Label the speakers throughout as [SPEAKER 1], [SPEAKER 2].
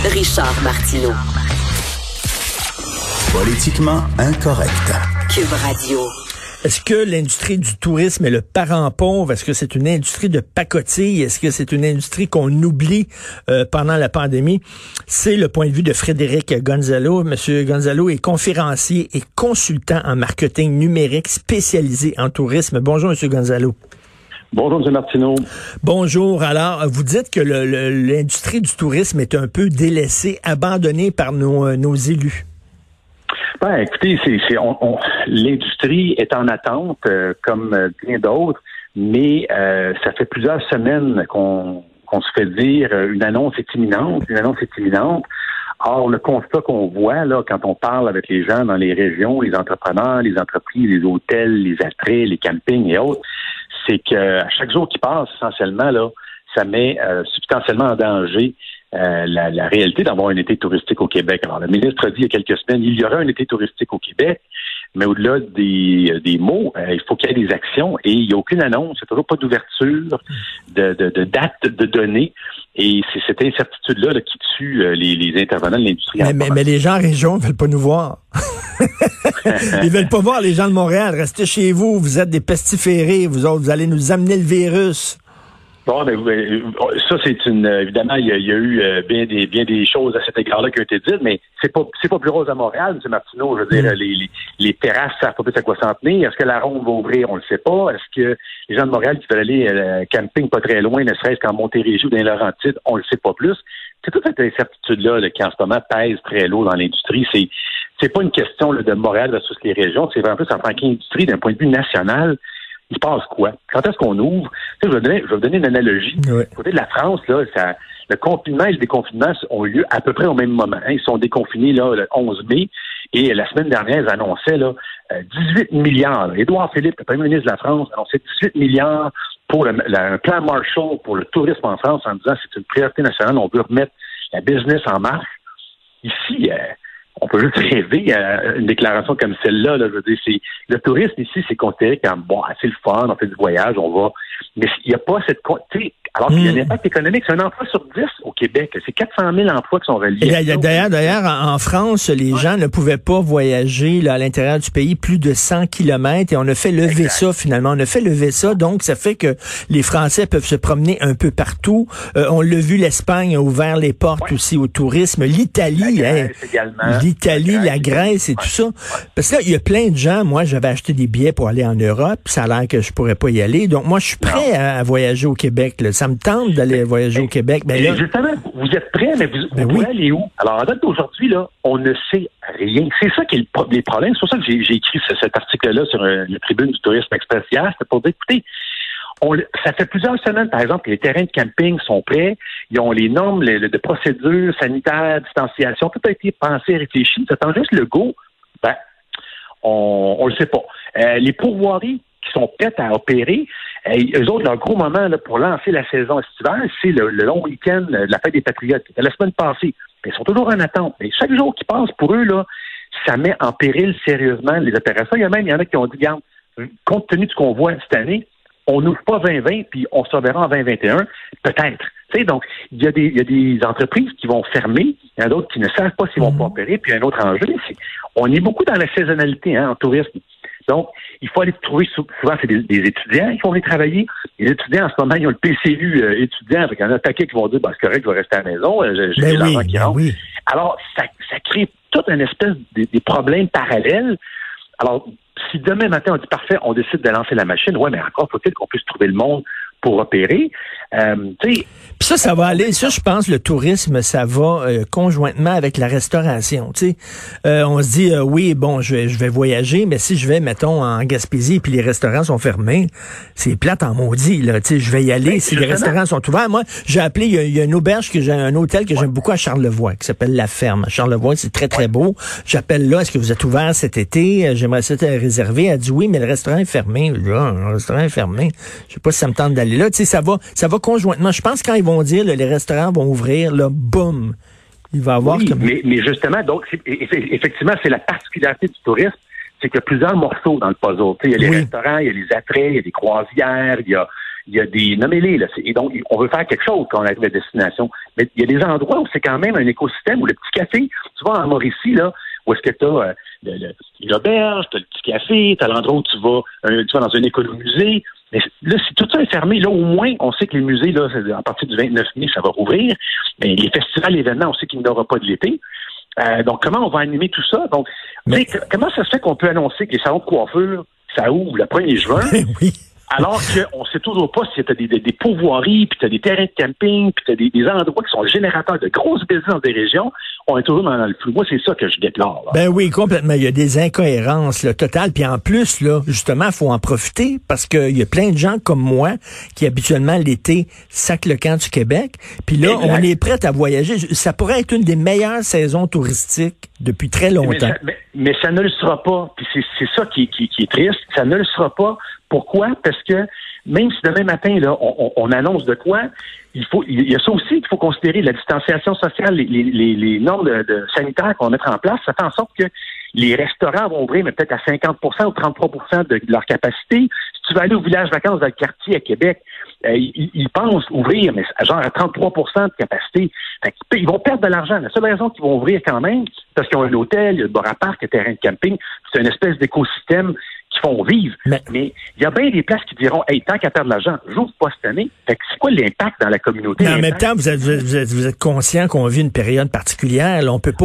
[SPEAKER 1] Richard Martineau.
[SPEAKER 2] Politiquement incorrect.
[SPEAKER 1] Cube Radio.
[SPEAKER 3] Est-ce que l'industrie du tourisme est le parent pauvre? Est-ce que c'est une industrie de pacotille? Est-ce que c'est une industrie qu'on oublie pendant la pandémie? C'est le point de vue de Frédéric Gonzalo. Monsieur Gonzalo est conférencier et consultant en marketing numérique spécialisé en tourisme. Bonjour, Monsieur Gonzalo.
[SPEAKER 4] Bonjour, M. Martineau.
[SPEAKER 3] Bonjour. Alors, vous dites que l'industrie du tourisme est un peu délaissée, abandonnée par nos élus.
[SPEAKER 4] Ben, écoutez, l'industrie est en attente, comme bien d'autres, mais ça fait plusieurs semaines qu'on se fait dire une annonce est imminente. Or, le constat qu'on voit là, quand on parle avec les gens dans les régions, les entrepreneurs, les entreprises, les hôtels, les attraits, les campings et autres, c'est que à chaque jour qui passe, essentiellement, là, ça met substantiellement en danger la réalité d'avoir un été touristique au Québec. Alors, le ministre a dit il y a quelques semaines, il y aura un été touristique au Québec, mais au-delà des mots, il faut qu'il y ait des actions et il n'y a aucune annonce, il n'y a toujours pas d'ouverture, de date de données. Et c'est cette incertitude-là qui tue les intervenants de l'industrie.
[SPEAKER 3] Mais les gens en région ne veulent pas nous voir. Ils veulent pas voir les gens de Montréal. Restez chez vous, vous êtes des pestiférés, vous autres, vous allez nous amener le virus.
[SPEAKER 4] Bon, mais ça, évidemment, il y a eu bien des choses à cet égard-là qui ont été dites, mais c'est pas plus rose à Montréal, M. Martineau. Je veux dire, les terrasses savent pas plus à quoi s'en tenir. Est-ce que la ronde va ouvrir? On le sait pas. Est-ce que les gens de Montréal qui veulent aller camping pas très loin, ne serait-ce qu'en Montérégie ou dans les Laurentides, on le sait pas plus. C'est toute cette incertitude-là qui, en ce moment, pèse très lourd dans l'industrie. C'est pas une question là, de Montréal versus les régions. C'est vraiment plus en tant qu'industrie, d'un point de vue national. Il se passe quoi? Quand est-ce qu'on ouvre? Je vais vous donner une analogie.
[SPEAKER 3] Oui.
[SPEAKER 4] Du côté de la France, là, le confinement et le déconfinement ont eu lieu à peu près au même moment. Ils sont déconfinés là, le 11 mai et la semaine dernière, ils annonçaient là, 18 milliards. Là. Édouard Philippe, le premier ministre de la France, annonçait 18 milliards pour un plan Marshall pour le tourisme en France en disant que c'est une priorité nationale, on veut remettre la business en marche. Ici, on peut juste rêver à une déclaration comme celle-là. Là, je veux dire, le tourisme ici, c'est considéré comme bon, c'est le fun, on fait du voyage, on va. Mais il n'y a pas cette alors qu'il y a un impact économique, c'est un emploi sur 10 au Québec. C'est 400 000 emplois qui sont reliés.
[SPEAKER 3] D'ailleurs, en France, les gens ne pouvaient pas voyager là, à l'intérieur du pays plus de 100 kilomètres et on a fait lever ça finalement. On a fait lever ça, donc ça fait que les Français peuvent se promener un peu partout. On l'a vu, l'Espagne a ouvert les portes aussi au tourisme. L'Italie, la Grèce et tout ça. Parce que là, il y a plein de gens. Moi, j'avais acheté des billets pour aller en Europe. Ça a l'air que je pourrais pas y aller. Donc, moi, je suis prêt à voyager au Québec. Là. Ça me tente d'aller voyager au Québec. Mais là,
[SPEAKER 4] justement, vous êtes prêts, mais vous pouvez aller où? Alors, en date d'aujourd'hui, là, on ne sait rien. C'est ça qui est les problèmes. C'est pour ça que j'ai écrit cet article-là sur la tribune du Tourisme Express hier. C'était pour dire, écoutez, ça fait plusieurs semaines, par exemple, que les terrains de camping sont prêts. Ils ont les normes de procédures sanitaires, distanciation. Tout a été pensé, réfléchi. Ça attend juste le go. Ben, on le sait pas. Les pourvoiries qui sont prêtes à opérer, eux autres, leur gros moment là, pour lancer la saison estivale, c'est le long week-end de la fête des Patriotes. C'était la semaine passée. Mais ils sont toujours en attente. Et chaque jour qui passe, pour eux, là, ça met en péril sérieusement les opérations. Il y en a qui ont dit, regarde, compte tenu de ce qu'on voit cette année, on n'ouvre pas 2020, puis on se reverra en 2021, peut-être. Tu sais, donc, il y a des entreprises qui vont fermer, il y en a d'autres qui ne savent pas s'ils vont pas opérer, puis un autre enjeu, on est beaucoup dans la saisonnalité en tourisme. Donc, il faut aller trouver, souvent, c'est des étudiants qui vont venir travailler. Les étudiants, en ce moment, ils ont le PCU étudiant, il y en a un paquet qui vont dire, c'est correct, je vais rester à la maison, j'ai des enfants qui rentrent. Oui. Alors, ça crée toute une espèce des problèmes parallèles. Alors, si demain matin, on dit, parfait, on décide de lancer la machine, ouais, mais encore faut-il qu'on puisse trouver le monde pour opérer.
[SPEAKER 3] Puis ça va aller. Ça, je pense, le tourisme, ça va conjointement avec la restauration. On se dit, oui, bon, je vais voyager, mais si je vais, mettons, en Gaspésie, puis les restaurants sont fermés, c'est plate en maudit. Là, je vais y aller si les restaurants sont ouverts. Moi, j'ai appelé, il y a une auberge, un hôtel que j'aime beaucoup à Charlevoix, qui s'appelle La Ferme. À Charlevoix, c'est très, très beau. J'appelle là, est-ce que vous êtes ouvert cet été? J'aimerais ça être réservé. Elle dit oui, mais le restaurant est fermé. Le restaurant est fermé. Je sais pas si ça me tente d'aller là. Ça va conjointement. Je pense que quand ils vont dire là, les restaurants vont ouvrir, là, boum, il va y avoir
[SPEAKER 4] mais justement, donc, effectivement, c'est la particularité du tourisme, c'est qu'il y a plusieurs morceaux dans le puzzle. Il y a les restaurants, il y a les attraits, il y a des croisières, il y a il y a des nommez-les, là. Et donc, on veut faire quelque chose quand on arrive à destination. Mais il y a des endroits où c'est quand même un écosystème, où le petit café, tu vas en Mauricie, là, où est-ce que tu as l'auberge, tu as le petit café, tu as l'endroit où tu vas dans un économusée. Mais là, si tout ça est fermé, là, au moins, on sait que les musées, là, à partir du 29 mai, ça va rouvrir. Mais les festivals, événements, on sait qu'il n'y en aura pas de l'été. Donc, comment on va animer tout ça? Donc, comment ça se fait qu'on peut annoncer que les salons de coiffure, ça ouvre le 1er juin?
[SPEAKER 3] Oui.
[SPEAKER 4] Alors qu'on ne sait toujours pas si tu as des pourvoiries, puis tu as des terrains de camping, puis tu as des endroits qui sont générateurs de grosses business dans des régions. On est toujours dans le flou. Moi, c'est ça que je déplore. Là.
[SPEAKER 3] Ben oui, complètement. Il y a des incohérences totales. Puis en plus, là, justement, il faut en profiter parce qu'il y a plein de gens comme moi qui, habituellement, l'été, sacent le camp du Québec. Puis là, exact. On est prêt à voyager. Ça pourrait être une des meilleures saisons touristiques depuis très longtemps.
[SPEAKER 4] Mais ça ne le sera pas. Puis c'est ça qui est triste. Ça ne le sera pas. Pourquoi? Parce que même si demain matin, là, on annonce de quoi, il y a ça aussi qu'il faut considérer, la distanciation sociale, les normes de sanitaires qu'on va mettre en place, ça fait en sorte que les restaurants vont ouvrir, mais peut-être à 50% ou 33% de leur capacité. Si tu vas aller au village vacances dans le quartier à Québec, ils pensent ouvrir, mais genre à 33% de capacité. Fait ils vont perdre de l'argent. La seule raison qu'ils vont ouvrir quand même, c'est parce qu'ils ont un hôtel, il y a le bar à parc, un terrain de camping. C'est une espèce d'écosystème qui font vivre. Mais il y a bien des places qui diront, hey, tant qu'à perdre de l'argent, j'ouvre pas cette année. Fait que c'est quoi l'impact dans la communauté?
[SPEAKER 3] Mais en même temps, vous êtes conscient qu'on vit une période particulière. Là, on peut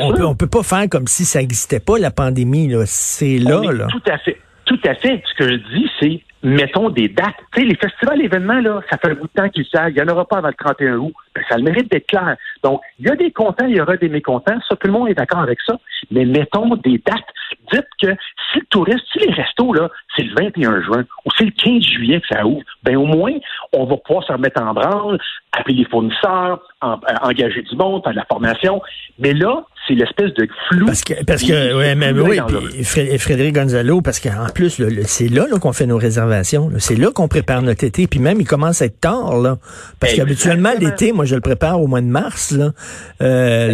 [SPEAKER 3] pas faire comme si ça n'existait pas, la pandémie. Là. C'est là.
[SPEAKER 4] Tout à fait. Tout à fait. Ce que je dis, c'est mettons des dates. Tu sais, les festivals, événements, là, ça fait un bout de temps qu'ils savent. Il n'y en aura pas avant le 31 août. Ben, ça a le mérite d'être clair. Donc, il y a des contents, il y aura des mécontents. Ça, tout le monde est d'accord avec ça. Mais mettons des dates. Dites que si le touriste, si les restos, là, c'est le 21 juin ou c'est le 15 juillet que ça ouvre, ben au moins, on va pouvoir se remettre en branle, appeler les fournisseurs, engager du monde, faire de la formation. Mais là, c'est l'espèce de flou. Parce que
[SPEAKER 3] ouais, mais oui, puis Frédéric Gonzalo, parce qu'en plus, c'est là qu'on fait nos réservations. C'est là qu'on prépare notre été. Puis même, il commence à être tard, là. Parce qu'habituellement, l'été, moi, je le prépare au mois de mars, là. C'est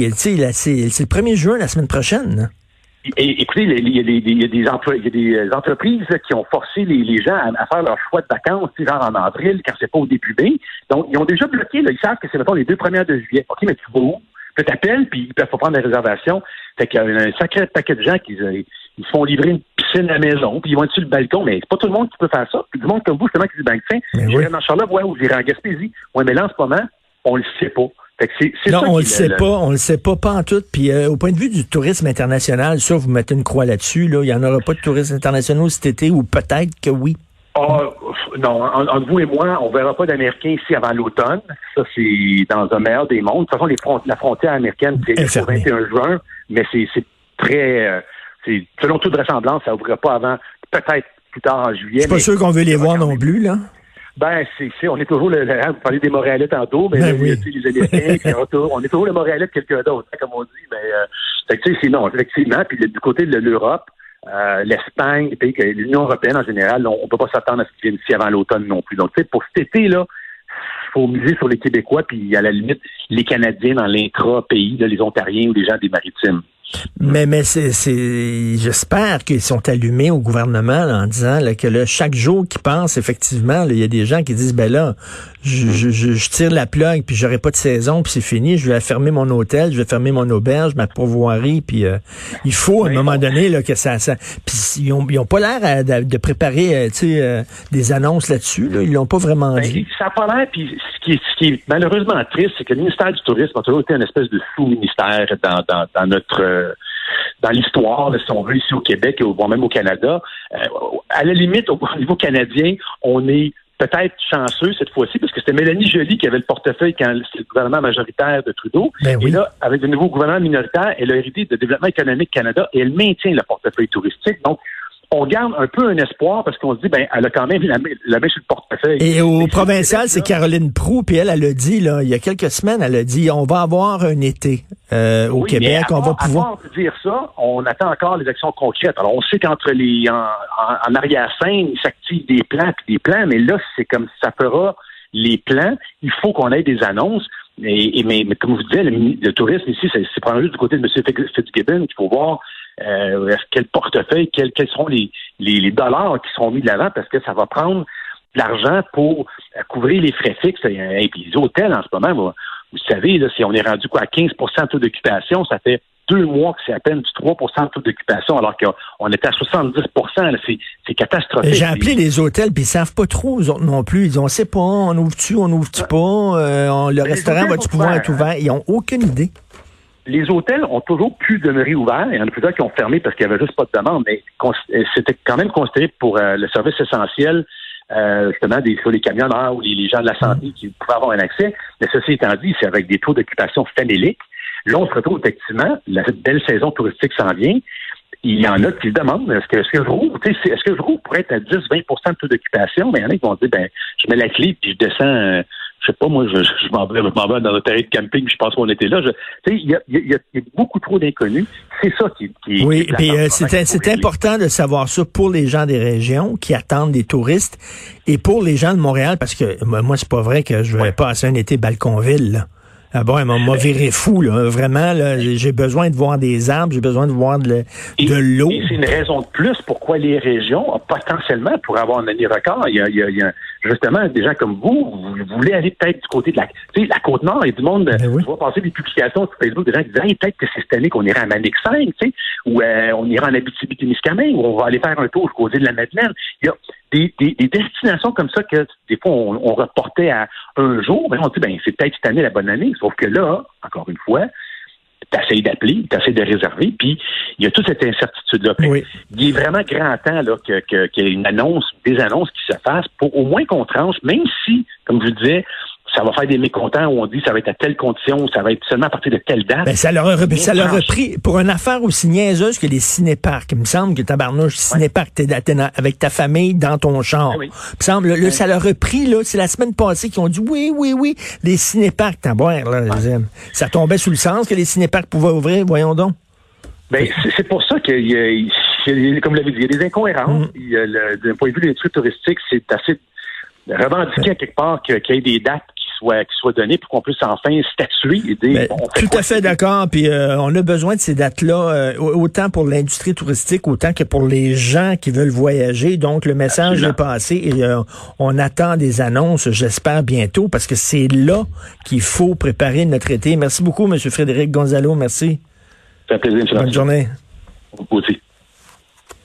[SPEAKER 3] le 1er juin, la semaine prochaine, là.
[SPEAKER 4] Et écoutez, il y a des entreprises qui ont forcé les gens à faire leur choix de vacances, genre en avril, quand c'est pas au début mai. Donc, ils ont déjà bloqué, là, ils savent que c'est, mettons, les 2 premières de juillet. OK, mais tu vas où? Puis t'appelles, puis ils peuvent pas prendre des réservations. Fait qu'il y a un sacré paquet de gens qui ils se font livrer une piscine à la maison, puis ils vont être sur le balcon, mais c'est pas tout le monde qui peut faire ça. Puis du monde comme vous, justement, qui dit, ben, tiens, j'irai dans Charlevoix ou j'irai en Gaspésie. Ouais, mais là, en ce moment, on le sait pas. Fait que c'est
[SPEAKER 3] non,
[SPEAKER 4] ça
[SPEAKER 3] on le sait pas en tout. Puis au point de vue du tourisme international, ça, vous mettez une croix là-dessus, là. Il y en aura pas de tourisme international cet été, ou peut-être que oui.
[SPEAKER 4] Non, entre vous et moi, on verra pas d'Américains ici avant l'automne. Ça, c'est dans un meilleur des mondes. De toute façon, la frontière américaine, c'est le 21 juin, mais c'est très... selon toute vraisemblance, ça ouvrira pas avant, peut-être plus tard en juillet.
[SPEAKER 3] C'est pas sûr qu'on veut les voir non plus, là.
[SPEAKER 4] Ben, on est toujours vous parlez des Montréalais tantôt, mais
[SPEAKER 3] oui.
[SPEAKER 4] Les Américains, on est toujours le Montréalais de quelqu'un d'autre, comme on dit, mais c'est non, effectivement, puis du côté de l'Europe, l'Espagne, les pays que l'Union européenne en général, on peut pas s'attendre à ce qu'ils viennent ici avant l'automne non plus. Donc, tu sais, pour cet été, là, il faut miser sur les Québécois, puis à la limite, les Canadiens dans l'intra-pays, là, les Ontariens ou les gens des Maritimes.
[SPEAKER 3] Mais j'espère qu'ils sont allumés au gouvernement là, en disant là, que là, chaque jour qu'ils passent, effectivement, il y a des gens qui disent ben là, je tire la plug, puis j'aurai pas de saison, puis c'est fini, je vais fermer mon hôtel, je vais fermer mon auberge, ma pourvoirie, puis il faut à un moment donné là que ça puis ils ont pas l'air de préparer des annonces là-dessus, là, ils l'ont pas vraiment dit.
[SPEAKER 4] Ça a pas l'air, puis ce qui est malheureusement triste, c'est que le ministère du Tourisme a toujours été une espèce de sous-ministère dans notre dans l'histoire, si on veut, ici au Québec ou même au Canada. À la limite, au niveau canadien, on est peut-être chanceux cette fois-ci, parce que c'était Mélanie Joly qui avait le portefeuille quand c'est le gouvernement majoritaire de Trudeau.
[SPEAKER 3] Ben oui.
[SPEAKER 4] Et là, avec le nouveau gouvernement minoritaire, elle a hérité de Développement économique Canada et elle maintient le portefeuille touristique. Donc, on garde un peu un espoir parce qu'on se dit, ben, elle a quand même la main sur le portefeuille.
[SPEAKER 3] Et au provincial, c'est Caroline Proulx, puis elle a dit, là, il y a quelques semaines, elle a dit, on va avoir un été au Québec, on va pouvoir...
[SPEAKER 4] Avant de dire ça, on attend encore les actions concrètes. Alors, on sait qu'entre en arrière-scène, il s'active des plans, mais là, c'est comme ça fera les plans. Il faut qu'on ait des annonces. Mais comme vous disiez, le tourisme ici, c'est probablement juste du côté de M. Fitzgibbon qu'il faut voir quel portefeuille, quels seront les dollars qui seront mis de l'avant, parce que ça va prendre l'argent pour couvrir les frais fixes. Et puis les hôtels, en ce moment, vous savez, là, si on est rendu à 15 de taux d'occupation, ça fait 2 mois que c'est à peine du 3 de taux d'occupation, alors qu'on était à 70 là, c'est catastrophique.
[SPEAKER 3] J'ai appelé les hôtels, puis ils savent pas trop, eux autres non plus. Ils disent, on sait pas, on ouvre-tu pas, le restaurant va-tu pouvoir être ouvert? Ils ont aucune idée.
[SPEAKER 4] Les hôtels ont toujours pu demeurer ouverts. Il y en a plusieurs qui ont fermé parce qu'il n'y avait juste pas de demande, mais c'était quand même considéré pour le service essentiel, justement, sur les camionneurs ou les gens de la santé qui pouvaient avoir un accès. Mais ceci étant dit, c'est avec des taux d'occupation faméliques. Là, on se retrouve effectivement, la belle saison touristique s'en vient. Il y en a qui le demandent. Est-ce que je rouvre? Est-ce que je rouvre pour être à 10-20 de taux d'occupation? Mais il y en a qui vont dire, je mets la clé puis je descends, je sais pas, moi, je m'en vais dans notre terrain de camping, je pense qu'on était là. Il y a beaucoup trop d'inconnus. C'est ça qui
[SPEAKER 3] oui, puis c'est important de savoir ça pour les gens des régions qui attendent des touristes et pour les gens de Montréal, parce que moi, c'est pas vrai que je vais passer un été Balconville, là. Ah bon, elle m'a viré fou, là. Vraiment, là, j'ai besoin de voir des arbres, j'ai besoin de voir de l'eau.
[SPEAKER 4] Et c'est une raison de plus pourquoi les régions, potentiellement, pourraient avoir un année record. Il y a justement des gens comme vous voulez aller peut-être du côté de la Côte-Nord, il y a du monde,
[SPEAKER 3] oui.
[SPEAKER 4] Je vois passer des publications sur Facebook, des gens qui disent, hey, peut-être que c'est cette année qu'on ira à Manic 5, tu sais, ou on ira en Abitibi-Témiscamingue, ou on va aller faire un tour jusqu'au côté de la Madeleine. Il y a des destinations comme ça que des fois on reportait à un jour, mais on dit c'est peut-être cette année la bonne année, sauf que là, encore une fois, t'essayes d'appeler, t'essayes de réserver, puis il y a toute cette incertitude-là.
[SPEAKER 3] Oui.
[SPEAKER 4] Il est vraiment grand temps là qu'il y ait une annonce, des annonces qui se fassent pour au moins qu'on tranche, même si, comme je vous disais, ça va faire des mécontents où on dit ça va être à telle condition, ça va être seulement à partir de telle date.
[SPEAKER 3] Ça leur a pris, pour une affaire aussi niaiseuse que les cinéparcs. Il me semble que tabarnouche, cinéparc, t'es avec ta famille dans ton char.
[SPEAKER 4] Oui.
[SPEAKER 3] Il me semble, ça leur a pris, là, c'est la semaine passée qu'ils ont dit oui, les cinéparcs, t'as boire, là. Ça tombait sous le sens que les cinéparcs pouvaient ouvrir, voyons donc.
[SPEAKER 4] C'est pour ça qu'il y a, comme vous l'avez dit, il y a des incohérences. D'un point de vue de l'industrie touristique, c'est assez revendiqué à quelque part qu'il y ait des dates qui soient données pour qu'on puisse enfin statuer et dire
[SPEAKER 3] tout à fait d'accord. Puis on a besoin de ces dates-là, autant pour l'industrie touristique, autant que pour les gens qui veulent voyager. Donc le message est passé et on attend des annonces, j'espère bientôt, parce que c'est là qu'il faut préparer notre été. Merci beaucoup, M. Frédéric Gonzalo. Merci.
[SPEAKER 4] Ça fait plaisir, M.
[SPEAKER 3] Bonne journée.
[SPEAKER 4] Vous aussi.